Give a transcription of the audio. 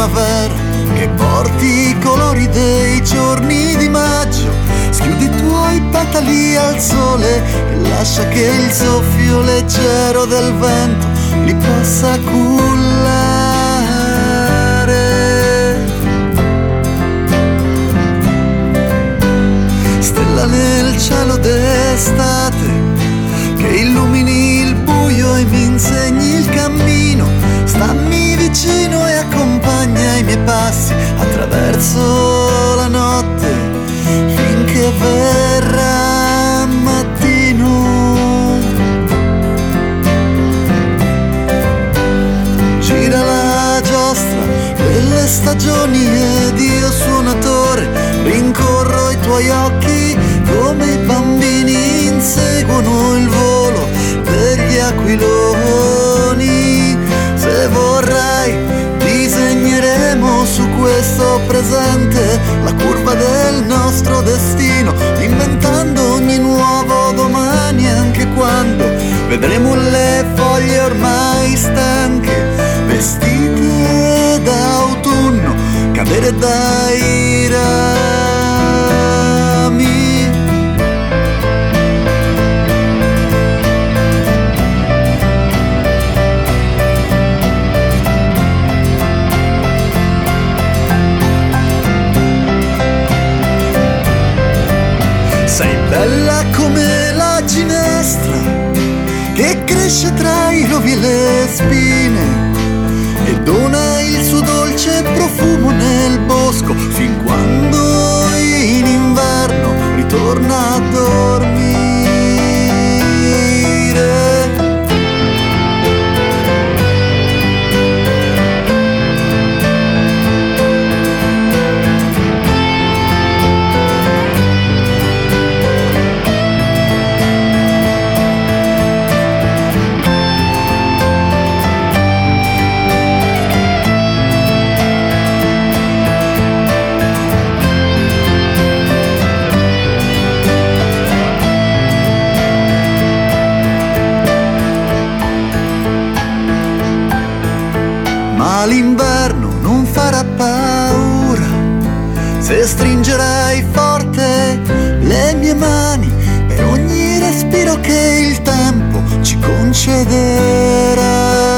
primavera, che porti i colori dei giorni di maggio. Schiudi i tuoi petali al sole e lascia che il soffio leggero del vento li possa cullare. Stella nel cielo d'estate, che illumini il buio e mi insegni il cammino. Stammi vicino e accompagna i miei passi attraverso la notte, finché verrà mattino. Gira la giostra delle stagioni ed io suonatore rincorro i tuoi occhi come i bambini inseguono il volo degli aquiloni. Se vorrai disegneremo su questo presente la curva del nostro destino, inventando ogni nuovo domani, anche quando vedremo le foglie ormai stanche, vestite d'autunno, cadere dai rami. Sei bella come la ginestra che cresce tra i rovi e le spine e dona il suo dolce profumo nel bosco fin quando in inverno ritorna a dormire. Ma l'inverno non farà paura se stringerai forte le mie mani per ogni respiro che il tempo ci concederà.